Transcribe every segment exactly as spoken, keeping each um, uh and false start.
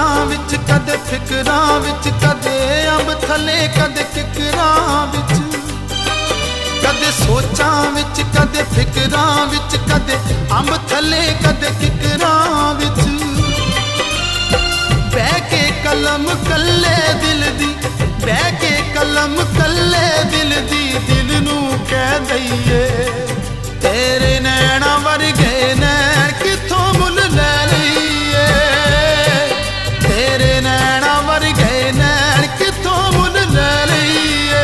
सोचां विच कदे फिकरां विच कदे अंब थले कदे किकरां विच कदे सोचां विच कदे फिकरां विच कदे अंब थले कदे किकरां विच बह के कलम कल्ले दिल दी बह के कलम कल्ले दिल दी दिल नू कह दईए तेरे नैना वर्गे नैन किथों मुल लै लईए तेरे नैना वर्गे नैन किथों मुल लै लईए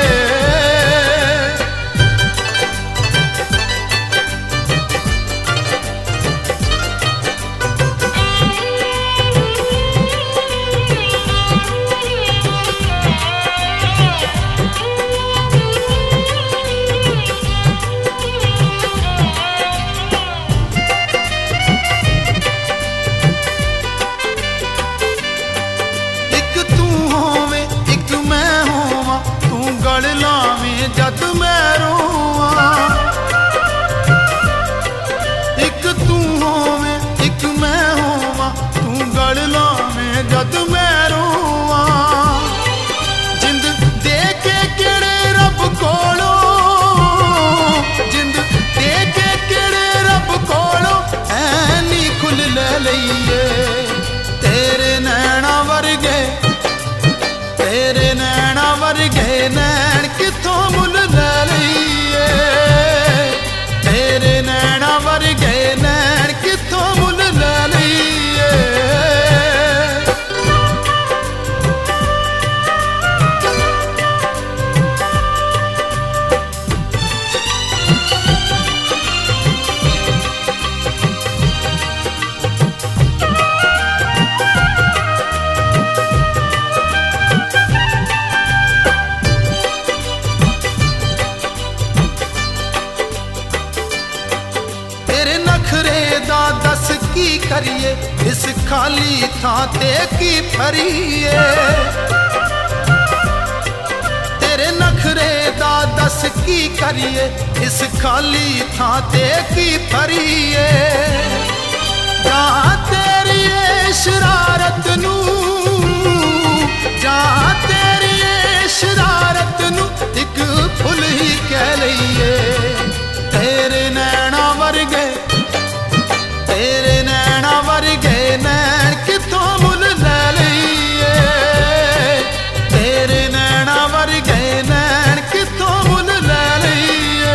जद मैं रोवां एक तू होवे एक मैं होवां तू गल लावें जद मैं रोवां जिंद दे के केड़े रब कोलों जिंद दे के केड़े रब कोलों ऐनी खुल ले लईए तेरे नैना वर्गे तेरे नैना वर्गे नैन किथों मुल लै लईए तेरे नैना वर्गे नैन किथों मुल लै लईए दस की करिए इस खाली थां ते की फरिए तेरे नखरे दा दस की करिए इस खाली थां ते की फरिए जहां तेरी शरारत नू जहां तेरी शरारत नू एक फुल ही कह लईए तेरे नैना वर्गे तेरे नैना वर्गे नैन किथों मुल लै लईए तेरे नैना वर्गे नैन किथों मुल लै लईए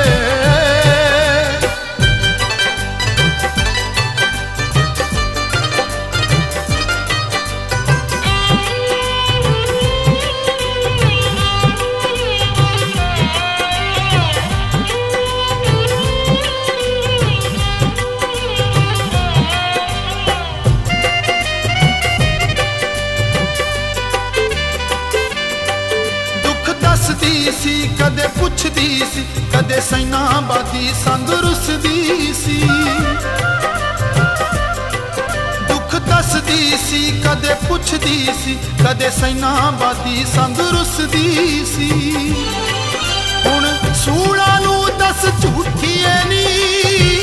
सी कदे पुछदी सी कदे सैना बादी संग रुसदी सी दुख दसदी सी कदे पुछदी सी कदे सैना बादी संग रुसदी सी हुण सूला नू दस झूठिए नी